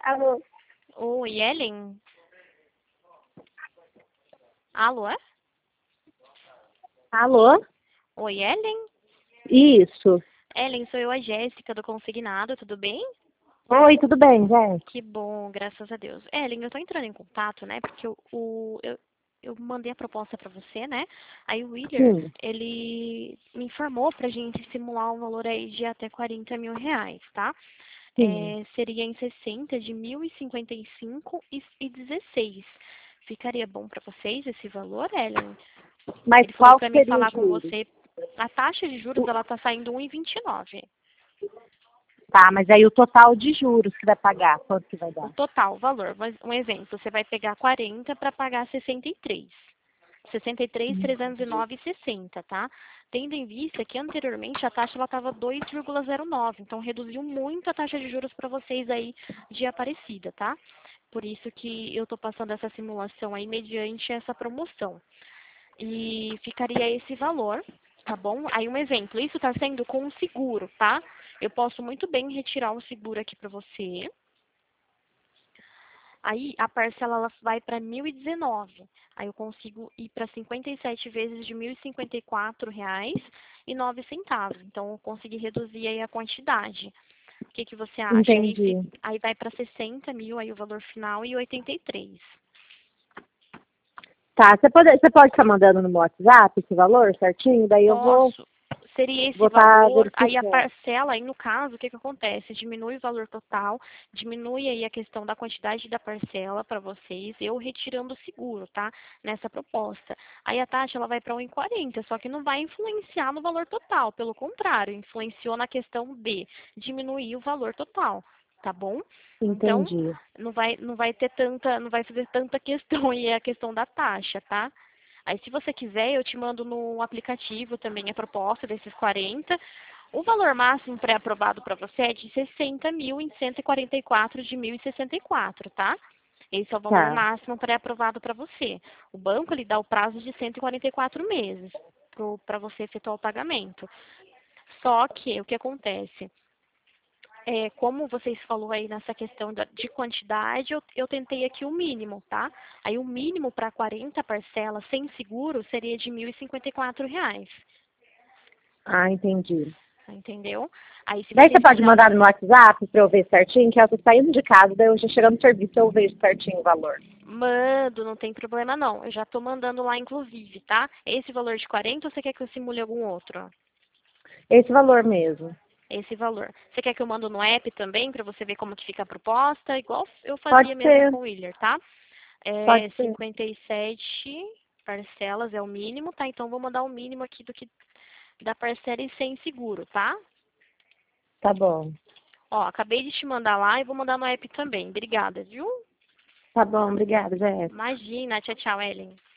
Alô? Oi, Ellen? Alô? Alô? Oi, Ellen? Isso. Ellen, sou eu, a Jéssica, do Consignado, tudo bem? Oi, tudo bem, gente? Que bom, graças a Deus. Ellen, eu tô entrando em contato, né, porque eu mandei a proposta pra você, né? Aí o Willer, Sim, ele me informou pra gente simular um valor aí de até R$ 40.000, tá? sim. Seria em 60 de 1.055 e 16. Ficaria bom pra vocês esse valor, Ellen? Mas Ele falou qual que pra mim seria o falar com juros? você. A taxa de juros, ela tá saindo 1,29. Tá, mas aí o total de juros que vai pagar, quanto que vai O dar? total, o valor. Um exemplo, você vai pegar 40 para pagar 63. 63.309,60, tá? Tendo em vista que anteriormente a taxa ela estava 2,09, então reduziu muito a taxa de juros para vocês aí de Aparecida, tá? Por isso que eu estou passando essa simulação aí mediante essa promoção. E ficaria esse valor, tá bom? Aí um exemplo, isso está sendo com um seguro, tá? Eu posso muito bem retirar um seguro aqui para você. Aí a parcela ela vai para 1.019. Aí eu consigo ir para 57 vezes de R$ 1.054,09. Então eu consegui reduzir aí a quantidade. O que que você acha? Entendi. Aí vai para 60 mil aí o valor final e 83. Tá, você pode estar mandando no meu WhatsApp esse valor certinho? Daí eu vou Posso. Seria esse vou estar valor, aí a verificando. parcela, aí no caso, o que que acontece? Diminui o valor total, diminui aí a questão da quantidade da parcela para vocês, eu retirando o seguro, tá? Nessa proposta. Aí a taxa ela vai para 1,40, só que não vai influenciar no valor total, pelo contrário, influenciou na questão de diminuir o valor total, tá bom? Então, Entendi. não vai ter tanta, não vai fazer tanta questão aí a questão da taxa, tá? Aí, se você quiser, eu te mando no aplicativo também a proposta desses 40. O valor máximo pré-aprovado para você é de 60 mil em 144 de 1.064, tá? Esse é o valor Tá. máximo pré-aprovado para você. O banco lhe dá o prazo de 144 meses para você efetuar o pagamento. Só que o que acontece? Como vocês falou aí nessa questão de quantidade, eu tentei aqui o mínimo, tá? Aí o mínimo para 40 parcelas sem seguro seria de R$ 1.054, Ah, entendi. entendeu? Aí se Daí você vocês pode quiserem, mandar no meu WhatsApp para eu ver certinho, que eu tô saindo de casa, daí eu já chegando no serviço eu vejo certinho o valor. mando, não tem problema não. Eu já tô mandando lá inclusive, tá? Esse valor de 40 ou você quer que eu simule algum outro? Esse valor mesmo. Esse valor. Você quer que eu mando no app também para você ver como que fica a proposta? Igual eu Pode fazia mesmo ser, com o Willer, tá? pode ser. 57 parcelas é o mínimo, tá? Então vou mandar o mínimo aqui do que da parcela e sem seguro, tá? Tá bom. Ó, acabei de te mandar lá e vou mandar no app também. Obrigada, viu? Tá bom, obrigada, Jéssica. Imagina. Tchau, tchau, Ellen.